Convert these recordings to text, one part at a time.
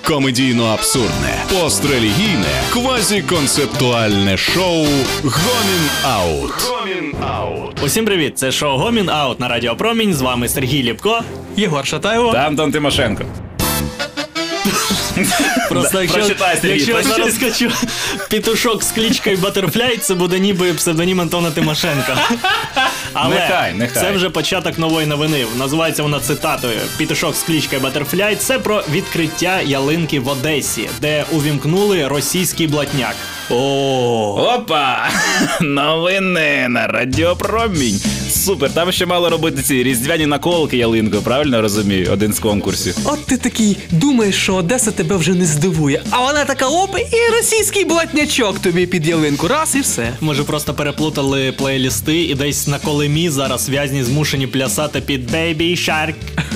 комедійно-абсурдне, пострелігійне, квазіконцептуальне шоу «Гомін Аут». Усім привіт, це шоу «Гомін Аут» на Радіо Промінь. З вами Сергій Ліпко, Єгор Шатайло та Антон Тимошенко. Просто якщо я зараз скачу петушок з кличкою Butterfly, це буде ніби псевдонім Антона Тимошенка. Але нехай. Це вже початок нової новини. Називається вона цитатою «Петушок з кличкою Butterfly». Це про відкриття ялинки в Одесі, де увімкнули російський блатняк. Опа! Новини на Радіо Промінь. Супер, там ще мало робити ці різдвяні наколки ялинкою, правильно розумію? Один з конкурсів. От ти такий думаєш, що Одеса тебе вже не здивує, а вона така оп, і російський блатнячок тобі під ялинку. Раз і все. Може просто переплутали плейлісти і десь на колемі зараз в'язні змушені плясати під Baby Shark.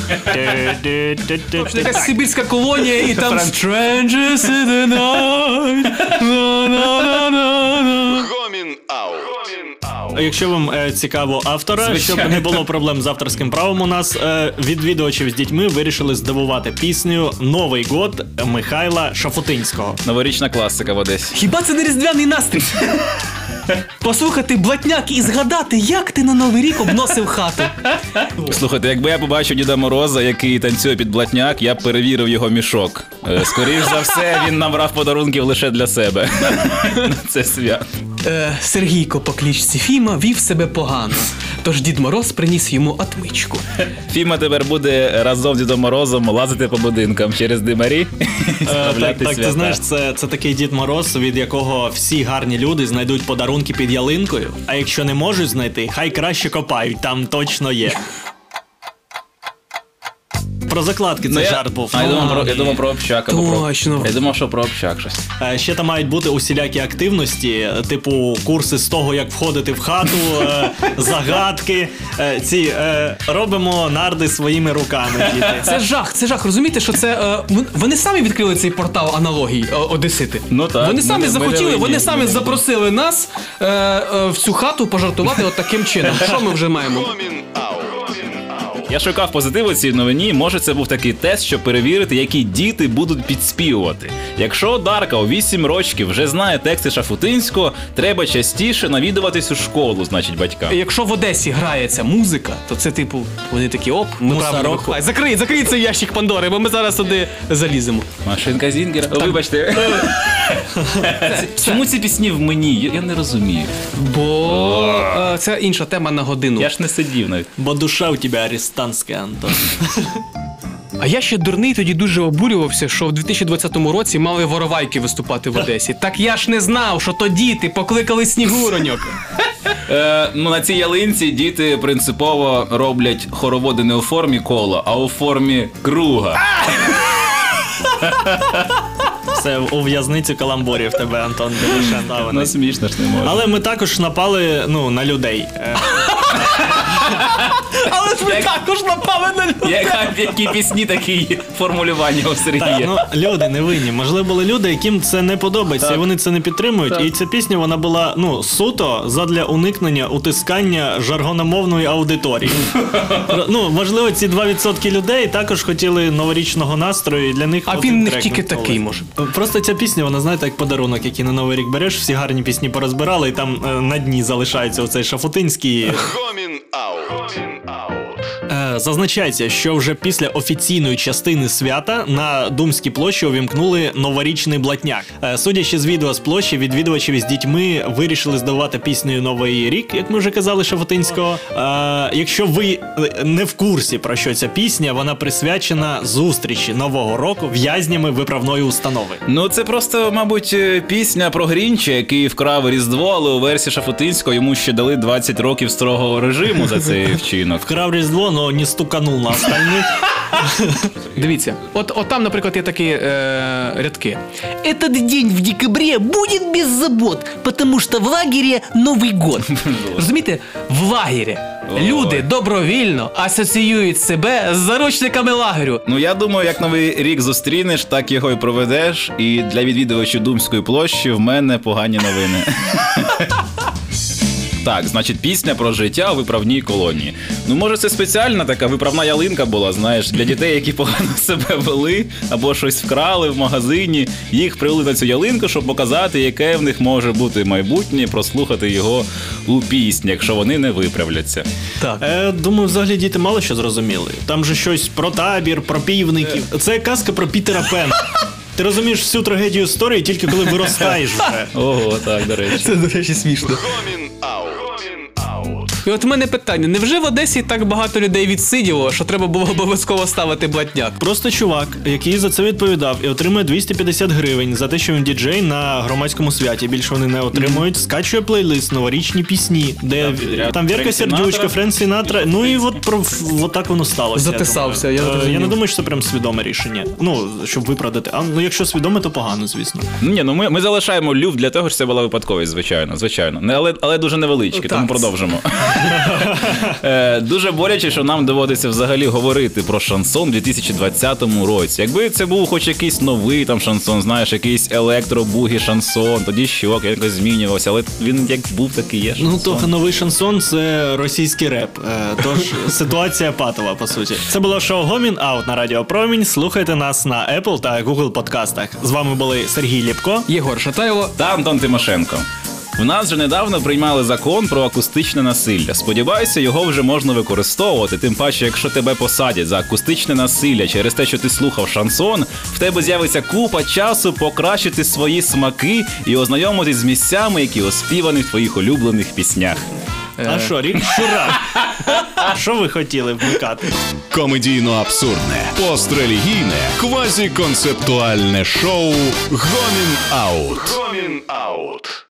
Якась сибірська колонія і там Strangers in the night. Гомін Аут. Якщо вам цікаво автора, Звичайно. щоб не було проблем з авторським правом у нас, відвідувачів з дітьми вирішили здивувати піснею «Новий год» Михайла Шафутинського. Новорічна класика в Одесі. Хіба це не різдвяний настрій? Послухати блатняк і згадати, як ти на Новий рік обносив хату. Слухайте, якби я побачив Діда Мороза, який танцює під блатняк, я б перевірив його мішок. Скоріш за все, він набрав подарунків лише для себе. Це свято. Сергійко по кличці Фіма вів себе погано, тож Дід Мороз приніс йому отмичку. Фіма тепер буде разом з Дідом Морозом лазити по будинкам через димарі. Так, ти знаєш, це такий Дід Мороз, від якого всі гарні люди знайдуть подарунки під ялинкою, а якщо не можуть знайти, хай краще копають, там точно є. Про закладки це жарт був. Я думав про общак. Точно. Я думав, що про общак щось. Ще там мають бути усілякі активності, типу курси з того, як входити в хату, загадки. Робимо нарди своїми руками, діти. Це жах. Розумієте, що це... Вони самі відкрили цей портал аналогій одесити. Ну так. Вони самі захотіли, вони самі Ми запросили нас в цю хату пожартувати от таким чином. Що ми вже маємо? Гомін Аут. Я шукав позитив у цій новині, може це був такий тест, щоб перевірити, які діти будуть підспівувати. Якщо Дарка у 8 років вже знає тексти Шафутинського, треба частіше навідуватись у школу, значить, батькам. Якщо в Одесі грає ця музика, то це типу, вони такі оп, ми правильно виходимо. Закрий цей ящик Пандори, бо ми зараз туди заліземо. Машинка Зінгера. Вибачте. Чому ці пісні в мені? Я не розумію. Бо це інша тема на годину. Я ж не сидів навіть. Бо душа у тебе арестантська, Антон. А я ще дурний тоді дуже обурювався, що в 2020 році мали воровайки виступати в Одесі. Так я ж не знав, що то діти покликали снігуроньок. На цій ялинці діти принципово роблять хороводи не у формі кола, а у формі круга. Це у в'язницю каламбурів тебе, Антон, Тимошенко. Ну смішно ж не може. Але ми також напали, на людей. Але ж ми також напали на людей. Які пісні, такі формулювання у Сергія. Люди не винні. Можливо, були люди, яким це не подобається, і вони це не підтримують. І ця пісня, вона була, суто задля уникнення утискання жаргономовної аудиторії. Можливо, ці 2% людей також хотіли новорічного настрою, і для них... А він не тільки такий, може. Просто ця пісня, вона, знаєте, як подарунок, який на Новий рік береш, всі гарні пісні порозбирали, і там на дні залишається оцей Шафутинський... Гомін Аут. Зазначається, що вже після офіційної частини свята на Думській площі увімкнули новорічний блатняк. Судячи з відео з площі, відвідувачів із дітьми вирішили здавати піснею «Новий рік», як ми вже казали, Шафутинського. Якщо ви не в курсі, про що ця пісня, вона присвячена зустрічі Нового року в'язнями виправної установи. Це просто, мабуть, пісня про Грінча, який вкрав Різдво, але у версії Шафутинського йому ще дали 20 років строгого режиму за цей вчинок. Вкрав Різдво, но не стуканув на остальних. Дивіться, от там, наприклад, є такі рядки. «Этот день в декабре будет без забот, потому что в лагере Новый год». Розумієте? В лагері. Люди добровільно асоціюють себе з заручниками лагерю. Я думаю, як Новий рік зустрінеш, так його і проведеш. І для відвідувачів Думської площі в мене погані новини. Так, значить, пісня про життя у виправній колонії. Ну, може, це спеціальна така виправна ялинка була, знаєш, для дітей, які погано себе вели, або щось вкрали в магазині, їх привели на цю ялинку, щоб показати, яке в них може бути майбутнє, прослухати його у пісні, якщо вони не виправляться. Так. Думаю, взагалі діти мало що зрозуміли. Там же щось про табір, про півників. Це казка про Пітера Пена. Ти розумієш всю трагедію історії тільки коли виростаєш вже. Ого, так, до речі. Це, до речі, смішно. Гомін Аут. І от в мене питання, невже в Одесі так багато людей відсиділо, що треба було обов'язково ставити блатняк? Просто чувак, який за це відповідав і отримує 250 гривень за те, що він діджей на громадському святі. Більше вони не отримують. Скачує плейлист, новорічні пісні, де там Вірка Сердючка, Френк Сінатра. Ну і от так воно сталося. Затисався, я зрозумів. Я не думаю, що це прям свідоме рішення. Ну, щоб виправдати. А ну якщо свідоме, то погано, звісно. Ні, ну ми залишаємо люфт для того, що це була випадковість, звичайно. Але дуже невеличкий, тому продовжимо. Дуже боляче, що нам доводиться взагалі говорити про шансон у 2020 році. Якби це був хоч якийсь новий там шансон, знаєш, якийсь електро-бугі шансон, тоді що, якось змінювався, але він як був, так і є шансон. Ну, то новий шансон – це російський реп. Тож ситуація патова, по суті. Це було шоу «Гомін Аут» на Радіо Промінь. Слухайте нас на Apple та Google подкастах. З вами були Сергій Лєпко, Єгор Шатайло та Антон Тимошенко. В нас вже недавно приймали закон про акустичне насилля. Сподіваюся, його вже можна використовувати, тим паче, якщо тебе посадять за акустичне насилля через те, що ти слухав шансон, в тебе з'явиться купа часу покращити свої смаки і ознайомитись з місцями, які оспівані в твоїх улюблених піснях. А що, рік щура? Що ви хотіли вмикати? Комедійно-абсурдне, пострелігійне, квазіконцептуальне шоу «Гомін Аут». Гомін Аут.